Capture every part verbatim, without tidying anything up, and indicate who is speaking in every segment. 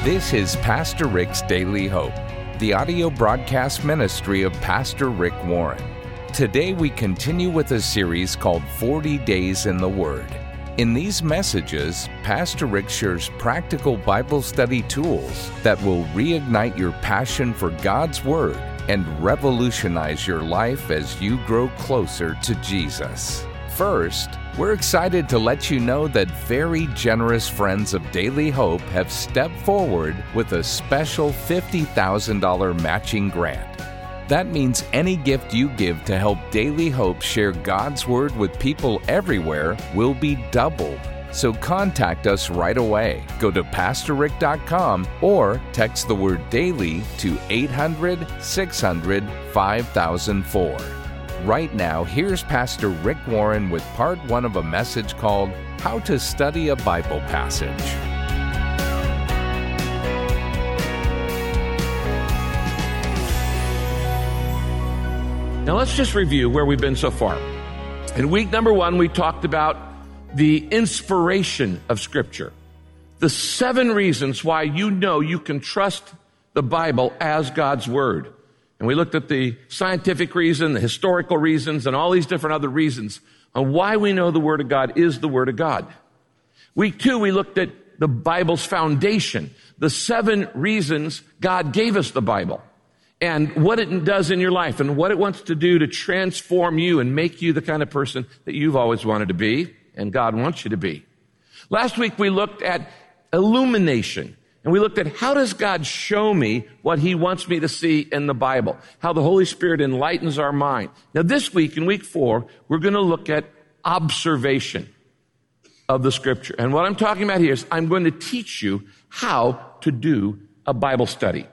Speaker 1: This is Pastor Rick's Daily Hope, the audio broadcast ministry of Pastor Rick Warren. Today we continue with a series called forty days in the Word. In these messages, Pastor Rick shares practical Bible study tools that will reignite your passion for God's Word and revolutionize your life as you grow closer to Jesus. First, we're excited to let you know that very generous friends of Daily Hope have stepped forward with a special fifty thousand dollars matching grant. That means any gift you give to help Daily Hope share God's Word with people everywhere will be doubled. So contact us right away. Go to pastor rick dot com or text the word DAILY to eight hundred, six hundred, five thousand four. Right now, here's Pastor Rick Warren with part one of a message called How to Study a Bible Passage.
Speaker 2: Now let's just review where we've been so far. In week number one, we talked about the inspiration of Scripture. The seven reasons why you know you can trust the Bible as God's Word. And we looked at the scientific reason, the historical reasons, and all these different other reasons on why we know the Word of God is the Word of God. Week two, we looked at the Bible's foundation, the seven reasons God gave us the Bible, and what it does in your life, and what it wants to do to transform you and make you the kind of person that you've always wanted to be, and God wants you to be. Last week, we looked at illumination. And we looked at how does God show me what He wants me to see in the Bible, how the Holy Spirit enlightens our mind. Now this week, in week four, we're going to look at observation of the Scripture. And what I'm talking about here is I'm going to teach you how to do a Bible study.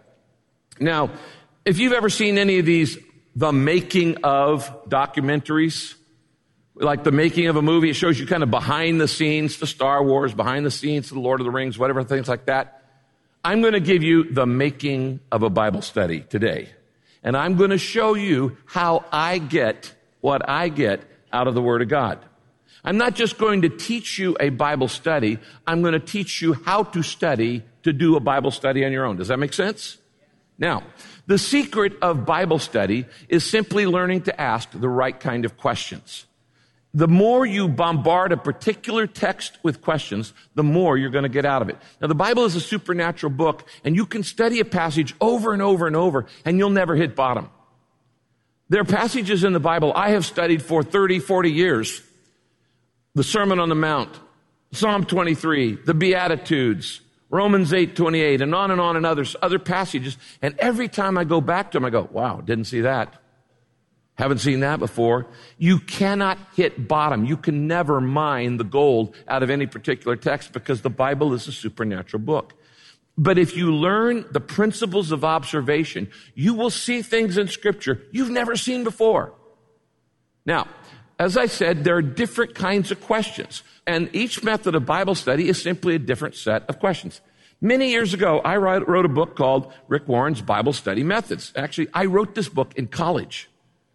Speaker 2: Now, if you've ever seen any of these the making of documentaries, like the making of a movie, it shows you kind of behind the scenes to Star Wars, behind the scenes to the Lord of the Rings, whatever, things like that. I'm going to give you the making of a Bible study today. And I'm going to show you how I get what I get out of the Word of God. I'm not just going to teach you a Bible study. I'm going to teach you how to study to do a Bible study on your own. Does that make sense? Now, the secret of Bible study is simply learning to ask the right kind of questions. The more you bombard a particular text with questions, the more you're going to get out of it. Now, the Bible is a supernatural book, and you can study a passage over and over and over, and you'll never hit bottom. There are passages in the Bible I have studied for thirty, forty years. The Sermon on the Mount, Psalm twenty-three, the Beatitudes, Romans eight twenty-eight, and on and on and others, other passages. And every time I go back to them, I go, wow, didn't see that. Haven't seen that before. You cannot hit bottom. You can never mine the gold out of any particular text because the Bible is a supernatural book. But if you learn the principles of observation, you will see things in Scripture you've never seen before. Now, as I said, there are different kinds of questions, and each method of Bible study is simply a different set of questions. Many years ago, I wrote a book called Rick Warren's Bible Study Methods. Actually, I wrote this book in college.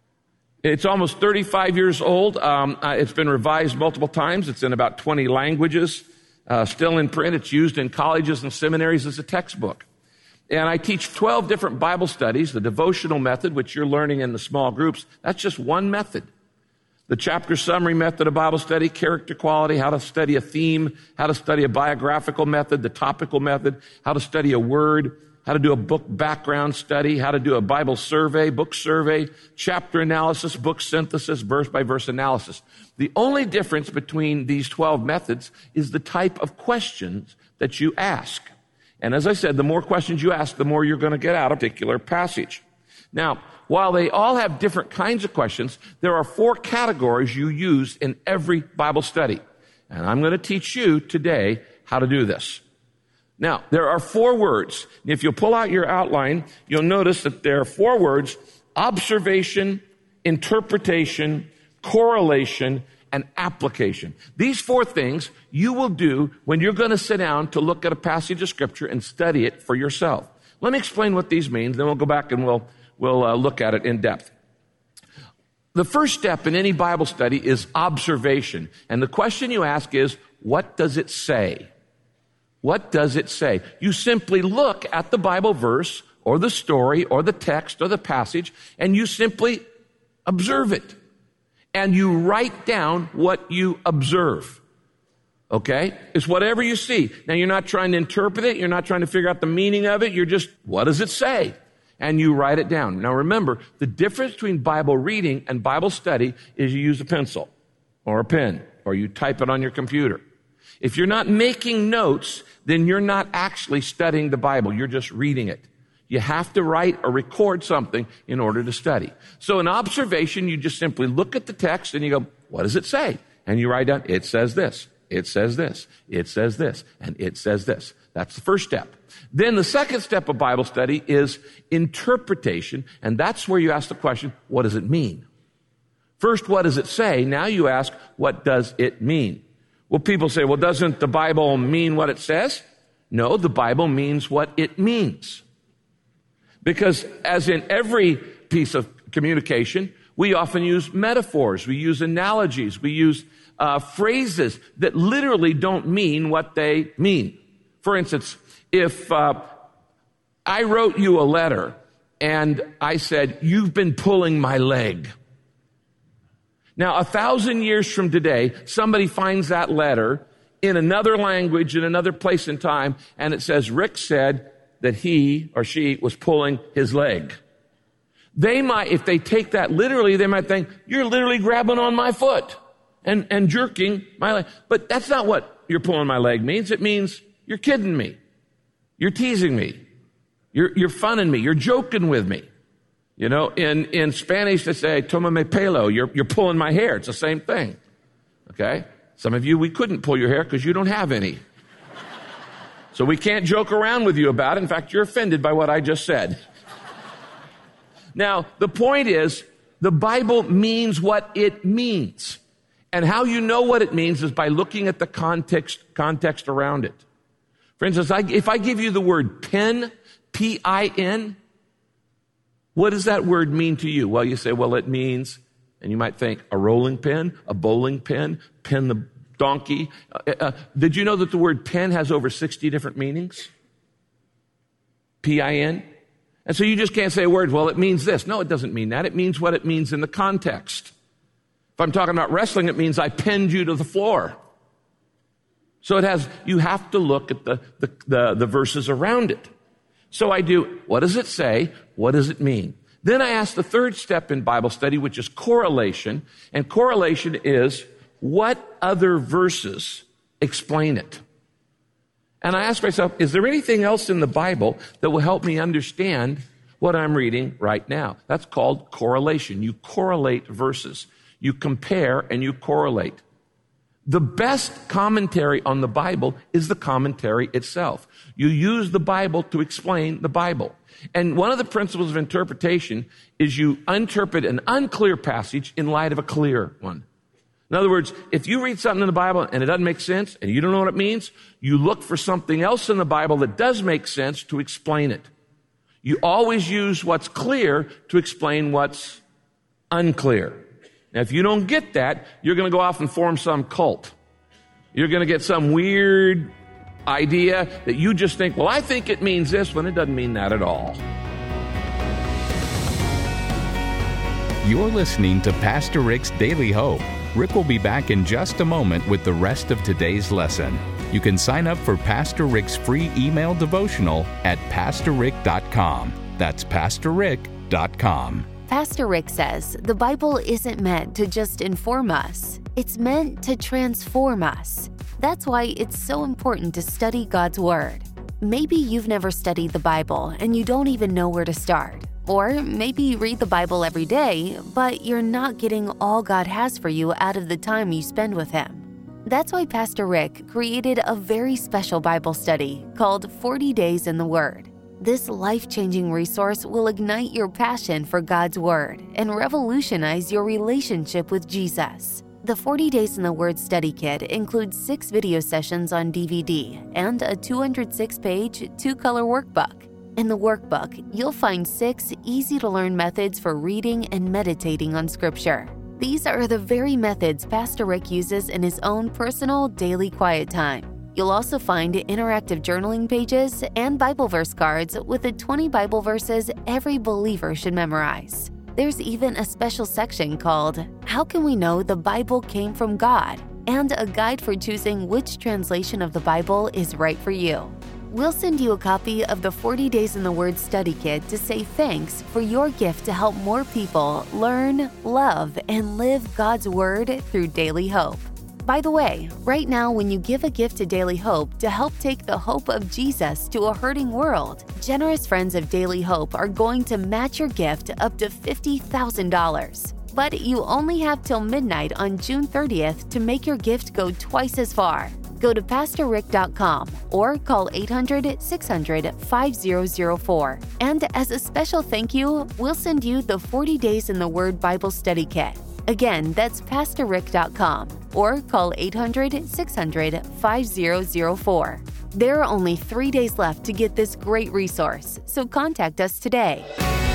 Speaker 2: It's almost thirty-five years old. Um, uh, it's been revised multiple times. It's in about twenty languages, uh, still in print. It's used in colleges and seminaries as a textbook. And I teach twelve different Bible studies. The devotional method, which you're learning in the small groups, that's just one method. The chapter summary method of Bible study, character quality, how to study a theme, how to study a biographical method, the topical method, how to study a word, how to do a book background study, how to do a Bible survey, book survey, chapter analysis, book synthesis, verse-by-verse analysis. The only difference between these twelve methods is the type of questions that you ask. And as I said, the more questions you ask, the more you're going to get out of a particular passage. Now, while they all have different kinds of questions, there are four categories you use in every Bible study. And I'm going to teach you today how to do this. Now, there are four words. If you'll pull out your outline, you'll notice that there are four words: observation, interpretation, correlation, and application. These four things you will do when you're going to sit down to look at a passage of Scripture and study it for yourself. Let me explain what these mean, then we'll go back and we'll, we'll uh, look at it in depth. The first step in any Bible study is observation. And the question you ask is, what does it say? What does it say? You simply look at the Bible verse or the story or the text or the passage, and you simply observe it. And you write down what you observe. Okay? It's whatever you see. Now, you're not trying to interpret it. You're not trying to figure out the meaning of it. You're just, what does it say? And you write it down. Now, remember, the difference between Bible reading and Bible study is you use a pencil or a pen or you type it on your computer. If you're not making notes, then you're not actually studying the Bible. You're just reading it. You have to write or record something in order to study. So in observation, you just simply look at the text and you go, what does it say? And you write down, it says this, it says this, it says this, and it says this. That's the first step. Then the second step of Bible study is interpretation, and that's where you ask the question, what does it mean? First, what does it say? Now you ask, what does it mean? Well, people say, well, doesn't the Bible mean what it says? No, the Bible means what it means. Because as in every piece of communication, we often use metaphors, we use analogies, we use uh, phrases that literally don't mean what they mean. For instance, if uh, I wrote you a letter and I said, you've been pulling my leg. Now, a thousand years from today, somebody finds that letter in another language, in another place and time, and it says, Rick said that he or she was pulling his leg. They might, if they take that literally, they might think, you're literally grabbing on my foot and, and jerking my leg. But that's not what you're pulling my leg means. It means you're kidding me. You're teasing me. You're, you're funning me. You're joking with me. You know, in, in Spanish, they say, toma me pelo. You're, you're pulling my hair. It's the same thing. Okay? Some of you, we couldn't pull your hair because you don't have any. So we can't joke around with you about it. In fact, you're offended by what I just said. Now, the point is, the Bible means what it means. And how you know what it means is by looking at the context, context around it. For instance, I, if I give you the word pen, P I N, what does that word mean to you? Well, you say, well, it means, and you might think, a rolling pin, a bowling pin, pin the donkey. Uh, uh, did you know that the word pen has over sixty different meanings? P I N. And so you just can't say a word, well, it means this. No, it doesn't mean that. It means what it means in the context. If I'm talking about wrestling, it means I pinned you to the floor. So it has, you have to look at the, the, the, the verses around it. So I do, what does it say? What does it mean? Then I ask the third step in Bible study, which is correlation. And correlation is, what other verses explain it? And I ask myself, is there anything else in the Bible that will help me understand what I'm reading right now? That's called correlation. You correlate verses. You compare and you correlate. The best commentary on the Bible is the commentary itself. You use the Bible to explain the Bible. And one of the principles of interpretation is you interpret an unclear passage in light of a clear one. In other words, if you read something in the Bible and it doesn't make sense and you don't know what it means, you look for something else in the Bible that does make sense to explain it. You always use what's clear to explain what's unclear. Now, if you don't get that, you're going to go off and form some cult. You're going to get some weird idea that you just think, well, I think it means this, when it doesn't mean that at all.
Speaker 1: You're listening to Pastor Rick's Daily Hope. Rick will be back in just a moment with the rest of today's lesson. You can sign up for Pastor Rick's free email devotional at pastor rick dot com. That's pastor rick dot com.
Speaker 3: Pastor Rick says the Bible isn't meant to just inform us. It's meant to transform us. That's why it's so important to study God's Word. Maybe you've never studied the Bible and you don't even know where to start. Or maybe you read the Bible every day, but you're not getting all God has for you out of the time you spend with Him. That's why Pastor Rick created a very special Bible study called forty days in the Word. This life-changing resource will ignite your passion for God's Word and revolutionize your relationship with Jesus. The forty days in the Word study kit includes six video sessions on D V D and a two hundred six page, two-color workbook. In the workbook, you'll find six easy-to-learn methods for reading and meditating on Scripture. These are the very methods Pastor Rick uses in his own personal daily quiet time. You'll also find interactive journaling pages and Bible verse cards with the twenty Bible verses every believer should memorize. There's even a special section called How Can We Know the Bible Came from God? And a guide for choosing which translation of the Bible is right for you. We'll send you a copy of the forty Days in the Word study kit to say thanks for your gift to help more people learn, love, and live God's Word through Daily Hope. By the way, right now when you give a gift to Daily Hope to help take the hope of Jesus to a hurting world, generous friends of Daily Hope are going to match your gift up to fifty thousand dollars. But you only have till midnight on June thirtieth to make your gift go twice as far. Go to pastor rick dot com or call eight hundred, six hundred, five zero zero four. And as a special thank you, we'll send you the forty Days in the Word Bible Study Kit. Again, that's pastor rick dot com or call eight hundred, six hundred, five zero zero four. There are only three days left to get this great resource, so contact us today.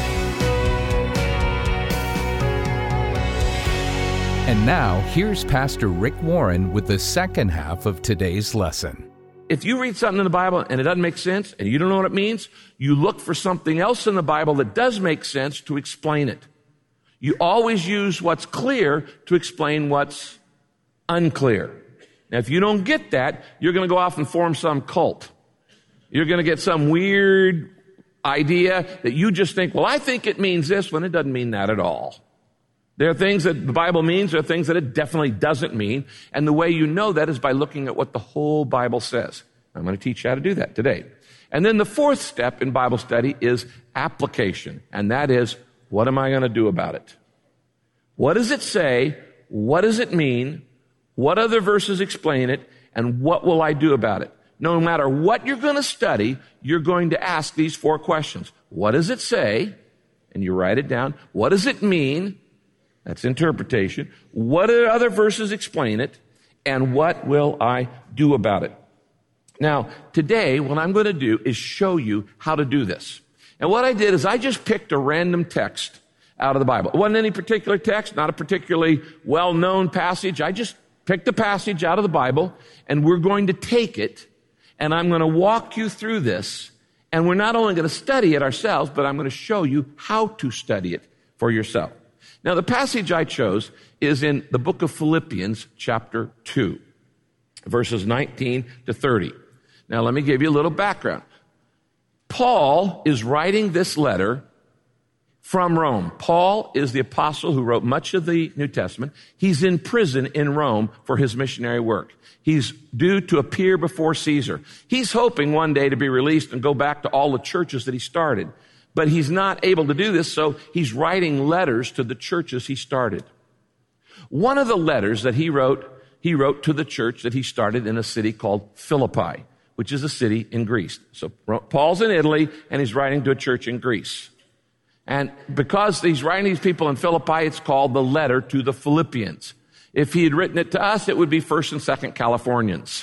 Speaker 1: And now, here's Pastor Rick Warren with the second half of today's lesson.
Speaker 2: If you read something in the Bible and it doesn't make sense and you don't know what it means, you look for something else in the Bible that does make sense to explain it. You always use what's clear to explain what's unclear. Now, if you don't get that, you're going to go off and form some cult. You're going to get some weird idea that you just think, well, I think it means this, when it doesn't mean that at all. There are things that the Bible means, there are things that it definitely doesn't mean, and the way you know that is by looking at what the whole Bible says. I'm going to teach you how to do that today. And then the fourth step in Bible study is application, and that is, what am I going to do about it? What does it say? What does it mean? What other verses explain it? And what will I do about it? No matter what you're going to study, you're going to ask these four questions. What does it say? And you write it down. What does it mean? That's interpretation. What other verses explain it? And what will I do about it? Now, today, what I'm going to do is show you how to do this. And what I did is I just picked a random text out of the Bible. It wasn't any particular text, not a particularly well-known passage. I just picked a passage out of the Bible, and we're going to take it, and I'm going to walk you through this, and we're not only going to study it ourselves, but I'm going to show you how to study it for yourself. Now, the passage I chose is in the book of Philippians, chapter two, verses nineteen to thirty. Now, let me give you a little background. Paul is writing this letter from Rome. Paul is the apostle who wrote much of the New Testament. He's in prison in Rome for his missionary work. He's due to appear before Caesar. He's hoping one day to be released and go back to all the churches that he started. But he's not able to do this, so he's writing letters to the churches he started. One of the letters that he wrote, he wrote to the church that he started in a city called Philippi, which is a city in Greece. So Paul's in Italy, and he's writing to a church in Greece. And because he's writing these people in Philippi, it's called the letter to the Philippians. If he had written it to us, it would be First and Second Californians.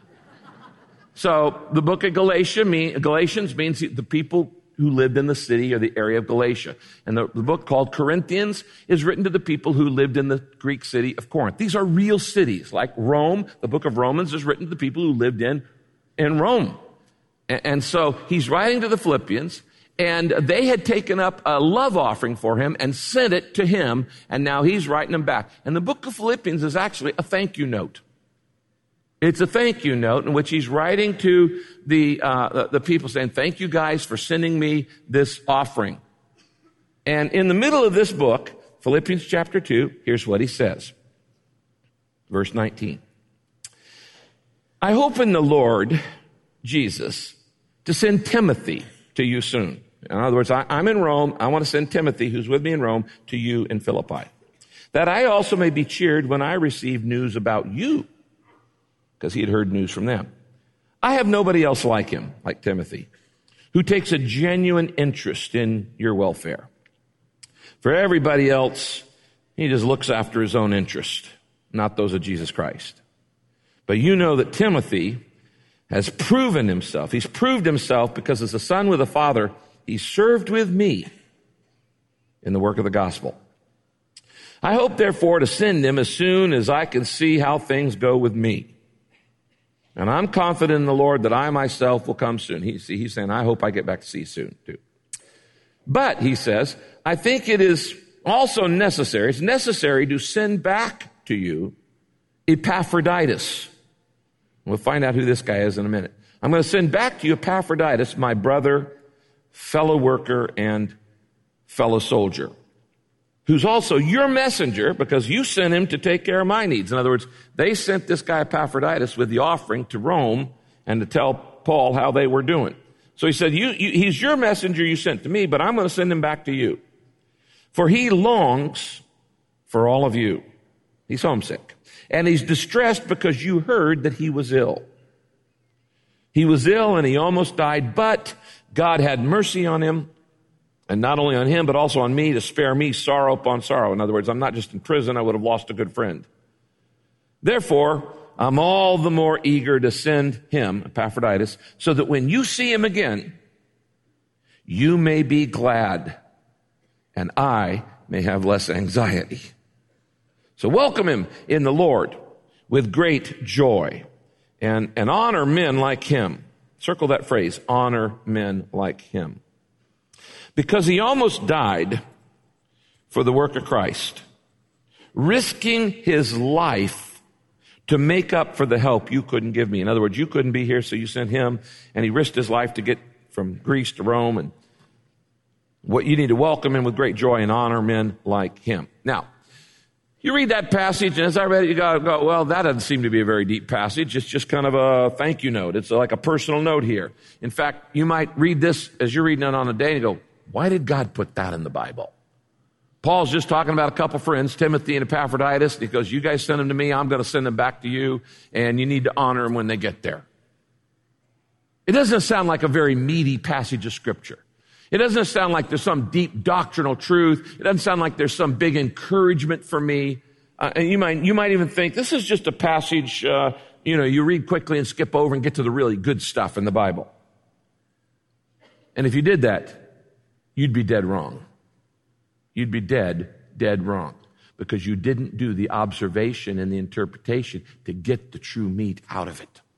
Speaker 2: So the book of Galatia mean, Galatians means the people who lived in the city or the area of Galatia. And the, the book called Corinthians is written to the people who lived in the Greek city of Corinth. These are real cities. Like Rome, the book of Romans is written to the people who lived in, in Rome. And, and so he's writing to the Philippians, and they had taken up a love offering for him and sent it to him, and now he's writing them back. And the book of Philippians is actually a thank you note. It's a thank you note in which he's writing to the, uh, the, the people saying, thank you guys for sending me this offering. And in the middle of this book, Philippians chapter two, here's what he says. Verse nineteen. I hope in the Lord Jesus to send Timothy to you soon. In other words, I, I'm in Rome. I want to send Timothy, who's with me in Rome, to you in Philippi, that I also may be cheered when I receive news about you, because he had heard news from them. I have nobody else like him, like Timothy, who takes a genuine interest in your welfare. For everybody else, he just looks after his own interest, not those of Jesus Christ. But you know that Timothy has proven himself. He's proved himself because as a son with a father, he served with me in the work of the gospel. I hope, therefore, to send him as soon as I can see how things go with me. And I'm confident in the Lord that I myself will come soon. He, see, he's saying, I hope I get back to see you soon, too. But, he says, I think it is also necessary, it's necessary to send back to you Epaphroditus. We'll find out who this guy is in a minute. I'm going to send back to you Epaphroditus, my brother, fellow worker, and fellow soldier, who's also your messenger because you sent him to take care of my needs. In other words, they sent this guy Epaphroditus with the offering to Rome and to tell Paul how they were doing. So he said, you, you, he's your messenger you sent to me, but I'm going to send him back to you. For he longs for all of you. He's homesick. And he's distressed because you heard that he was ill. He was ill and he almost died, but God had mercy on him. And not only on him, but also on me to spare me sorrow upon sorrow. In other words, I'm not just in prison, I would have lost a good friend. Therefore, I'm all the more eager to send him, Epaphroditus, so that when you see him again, you may be glad, and I may have less anxiety. So welcome him in the Lord with great joy, and, and honor men like him. Circle that phrase, honor men like him. Because he almost died for the work of Christ, risking his life to make up for the help you couldn't give me. In other words, you couldn't be here, so you sent him, and he risked his life to get from Greece to Rome. And what you need to welcome him with great joy and honor men like him. Now, you read that passage, and as I read it, you gotta go, well, that doesn't seem to be a very deep passage. It's just kind of a thank you note. It's like a personal note here. In fact, you might read this as you're reading it on a day and go, why did God put that in the Bible? Paul's just talking about a couple friends, Timothy and Epaphroditus. He goes, you guys send them to me, I'm going to send them back to you, and you need to honor them when they get there. It doesn't sound like a very meaty passage of Scripture. It doesn't sound like there's some deep doctrinal truth. It doesn't sound like there's some big encouragement for me. Uh, and you might, you might even think this is just a passage, uh, you know, you read quickly and skip over and get to the really good stuff in the Bible. And if you did that, you'd be dead wrong. You'd be dead, dead wrong. Because you didn't do the observation and the interpretation to get the true meat out of it.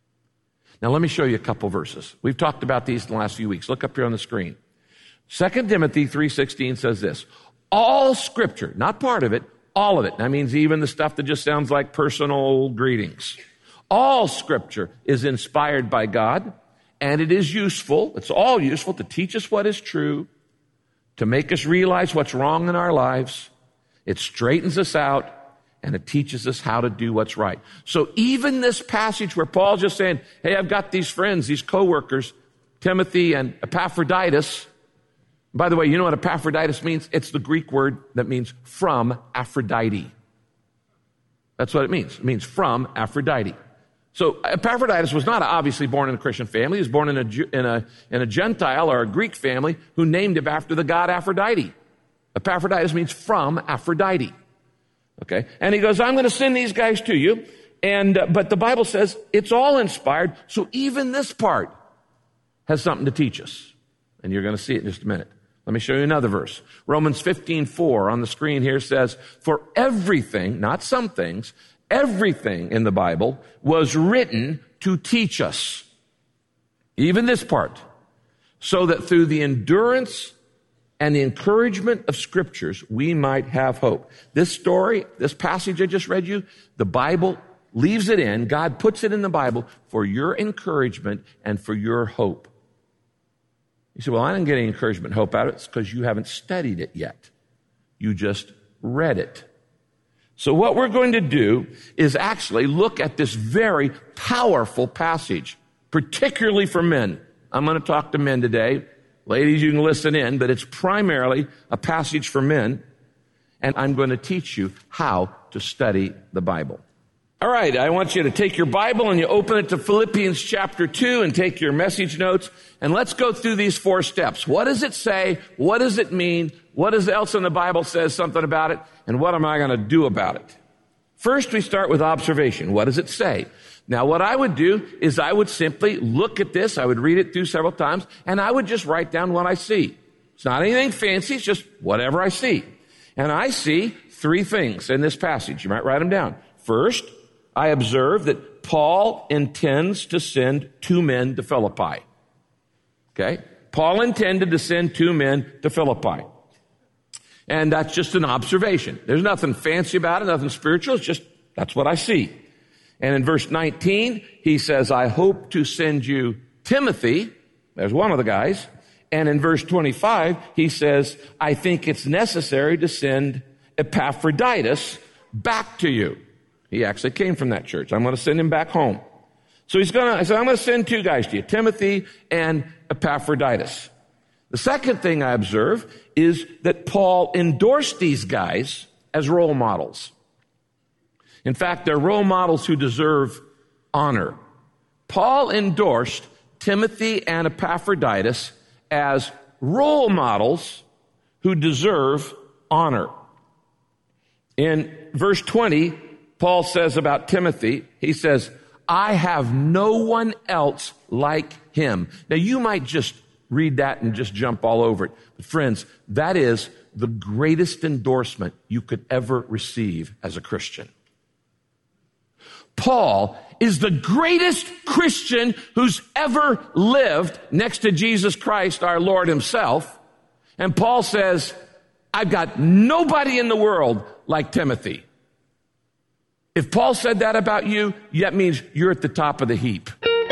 Speaker 2: Now let me show you a couple verses. We've talked about these in the last few weeks. Look up here on the screen. Second Timothy three sixteen says this, all Scripture, not part of it, all of it. That means even the stuff that just sounds like personal greetings. All Scripture is inspired by God, and it is useful, it's all useful to teach us what is true, to make us realize what's wrong in our lives. It straightens us out, and it teaches us how to do what's right. So even this passage where Paul's just saying, hey, I've got these friends, these co-workers, Timothy and Epaphroditus. By the way, you know what Epaphroditus means? It's the Greek word that means from Aphrodite. That's what it means. It means from Aphrodite. So Epaphroditus was not obviously born in a Christian family. He was born in a, in a, in a Gentile or a Greek family who named him after the god Aphrodite. Epaphroditus means from Aphrodite. Okay? And he goes, I'm going to send these guys to you. And, uh, but the Bible says it's all inspired. So even this part has something to teach us. And you're going to see it in just a minute. Let me show you another verse. Romans fifteen four on the screen here says, for everything, not some things, everything in the Bible was written to teach us. Even this part. So that through the endurance and the encouragement of Scriptures, we might have hope. This story, this passage I just read you, the Bible leaves it in. God puts it in the Bible for your encouragement and for your hope. You say, well, I didn't get any encouragement, hope out of it. It's because you haven't studied it yet. You just read it. So what we're going to do is actually look at this very powerful passage, particularly for men. I'm going to talk to men today. Ladies, you can listen in, but it's primarily a passage for men. And I'm going to teach you how to study the Bible. All right, I want you to take your Bible and you open it to Philippians chapter two and take your message notes. And let's go through these four steps. What does it say? What does it mean? What else in the Bible says something about it? And what am I going to do about it? First, we start with observation. What does it say? Now, what I would do is I would simply look at this. I would read it through several times, and I would just write down what I see. It's not anything fancy. It's just whatever I see. And I see three things in this passage. You might write them down. First, I observe that Paul intends to send two men to Philippi. Okay? Paul intended to send two men to Philippi. And that's just an observation. There's nothing fancy about it, nothing spiritual. It's just, that's what I see. And in verse nineteen, he says, I hope to send you Timothy. There's one of the guys. And in verse twenty-five, he says, I think it's necessary to send Epaphroditus back to you. He actually came from that church. I'm going to send him back home. So he's going to, I said, I'm going to send two guys to you, Timothy and Epaphroditus. The second thing I observe is that Paul endorsed these guys as role models. In fact, they're role models who deserve honor. Paul endorsed Timothy and Epaphroditus as role models who deserve honor. In verse twenty, Paul says about Timothy, he says, I have no one else like him. Now, you might just read that and just jump all over it. But friends, that is the greatest endorsement you could ever receive as a Christian. Paul is the greatest Christian who's ever lived next to Jesus Christ, our Lord himself. And Paul says, I've got nobody in the world like Timothy. If Paul said that about you, that means you're at the top of the heap.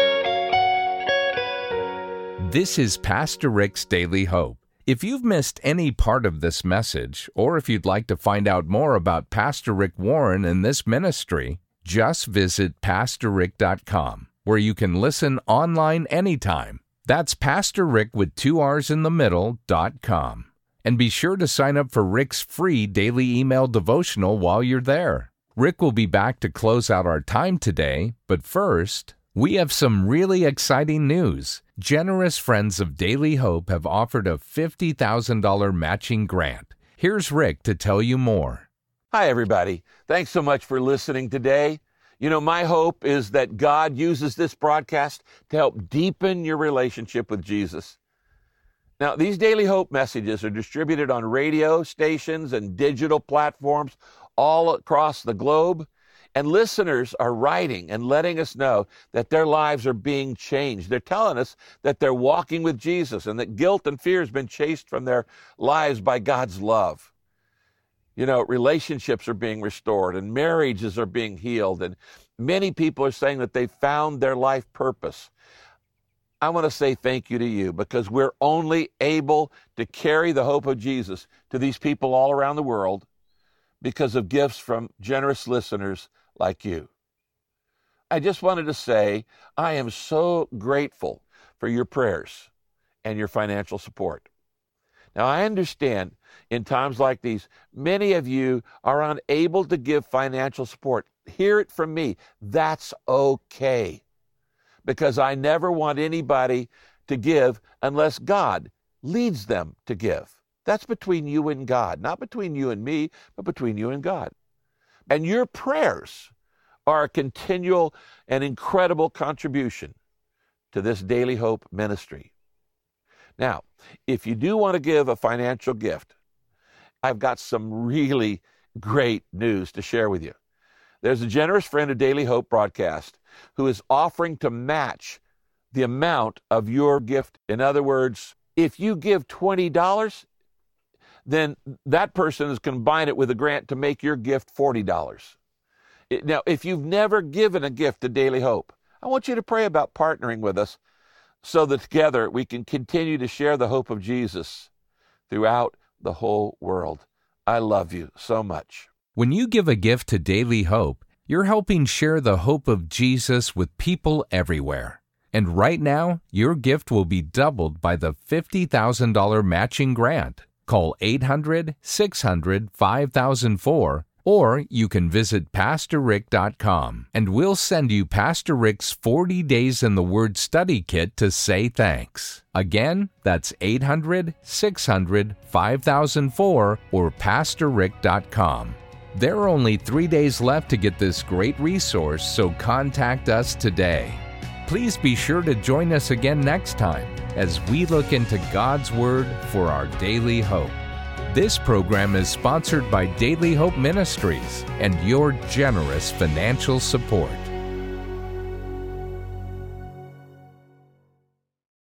Speaker 1: This is Pastor Rick's Daily Hope. If you've missed any part of this message, or if you'd like to find out more about Pastor Rick Warren and this ministry, just visit pastor rick dot com, where you can listen online anytime. That's Pastor Rick with two R's in the middle, dot com. And be sure to sign up for Rick's free daily email devotional while you're there. Rick will be back to close out our time today, but first, we have some really exciting news. Generous friends of Daily Hope have offered a fifty thousand dollars matching grant. Here's Rick to tell you more.
Speaker 4: Hi, everybody. Thanks so much for listening today. You know, my hope is that God uses this broadcast to help deepen your relationship with Jesus. Now, these Daily Hope messages are distributed on radio stations and digital platforms all across the globe. And listeners are writing and letting us know that their lives are being changed. They're telling us that they're walking with Jesus and that guilt and fear has been chased from their lives by God's love. You know, relationships are being restored and marriages are being healed. And many people are saying that they've found their life purpose. I want to say thank you to you because we're only able to carry the hope of Jesus to these people all around the world because of gifts from generous listeners like you. I just wanted to say I am so grateful for your prayers and your financial support. Now, I understand in times like these, many of you are unable to give financial support. Hear it from me. That's okay. Because I never want anybody to give unless God leads them to give. That's between you and God, not between you and me, but between you and God. And your prayers are a continual and incredible contribution to this Daily Hope ministry. Now, if you do want to give a financial gift, I've got some really great news to share with you. There's a generous friend of Daily Hope broadcast who is offering to match the amount of your gift. In other words, if you give twenty dollars, then that person is combine it with a grant to make your gift forty dollars. Now, if you've never given a gift to Daily Hope, I want you to pray about partnering with us so that together we can continue to share the hope of Jesus throughout the whole world. I love you so much.
Speaker 1: When you give a gift to Daily Hope, you're helping share the hope of Jesus with people everywhere. And right now, your gift will be doubled by the fifty thousand dollars matching grant. Call eight hundred, six hundred, five thousand four, or you can visit pastor rick dot com, and we'll send you Pastor Rick's forty Days in the Word study kit to say thanks. Again, that's eight hundred, six hundred, five thousand four or pastor rick dot com. There are only three days left to get this great resource, so contact us today. Please be sure to join us again next time as we look into God's Word for our daily hope. This program is sponsored by Daily Hope Ministries and your generous financial support.